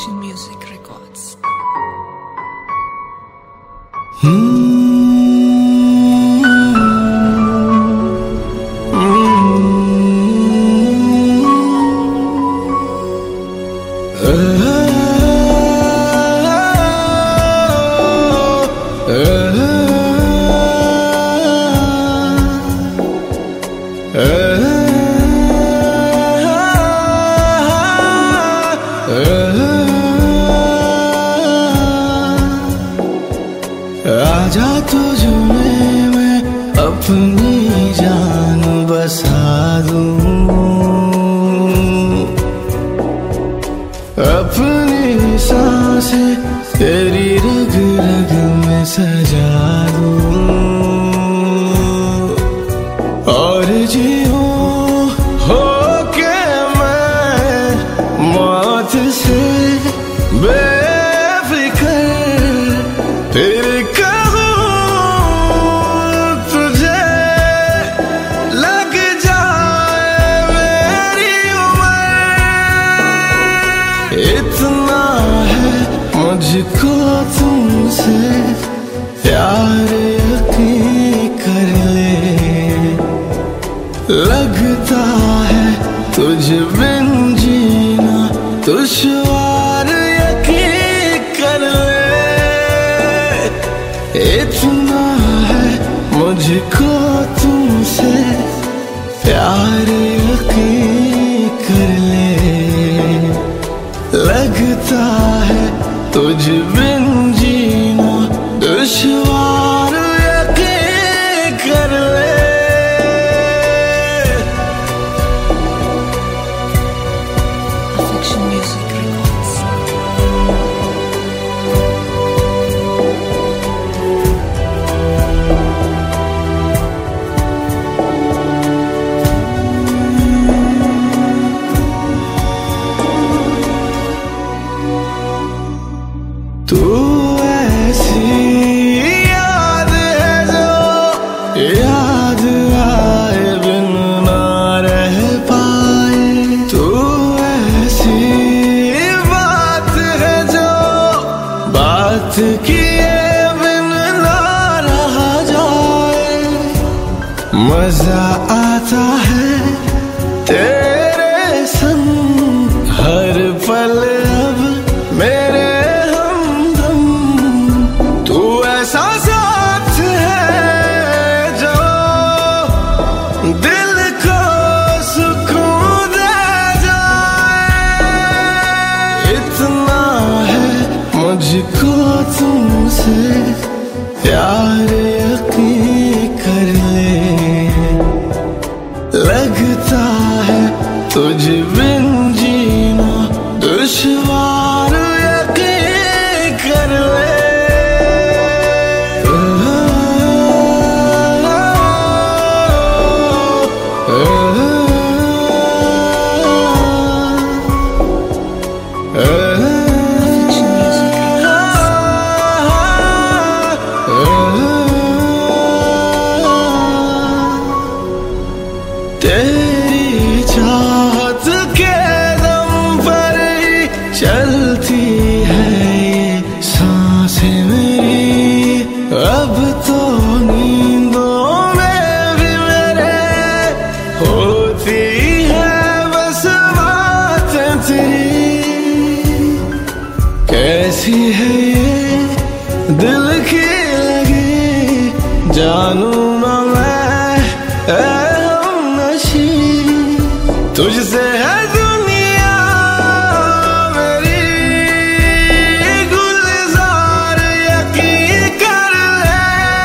Affection Music Records. आजा तुझ में मैं अपनी जान बसा दूं, अपनी सांसें तेरी रग रग में सजा दूं, और जीऊं होके मैं मौत से बेफिक्र फिर इतना है मुझको तुमसे प्यार, यकीन कर ले। लगता है तुझ बिन जीना दुश्वार, यकीन कर ले। इतना है मुझको तुमसे प्यार, यकीन कर ले। लगता है तुझ बिन जीना दुश्वार, यकीन कर ले। Affection Music Records. तू ऐसी याद है जो याद आए बिन ना रह पाए। तू ऐसी बात है जो बात किए बिन ना रहा जाए। मजा आता है तेरे संग हर पल अब मेरे ऐसा साथ है जो दिल को सुकून दे जाए। इतना है मुझको तुमसे प्यार, यकीन कर ले। लगता है तुझ बिन जीना दुश्वार, यकीन कर ले। तेरी चाहत के दम पर ही चलती है ये सांसें मेरी। अब तो नींदों में भी मेरे होती है बस बातें तेरी। कैसी है ये दिल की लगी जानू ना मैं, तुझसे है दुनिया मेरी गुलजार, यकीन कर ले।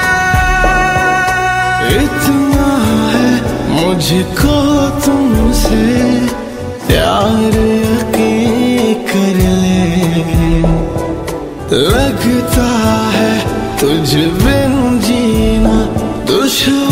इतना है मुझको तुमसे प्यार, यकीन कर ले। लगता है तुझ बिन जीना दुश्वार।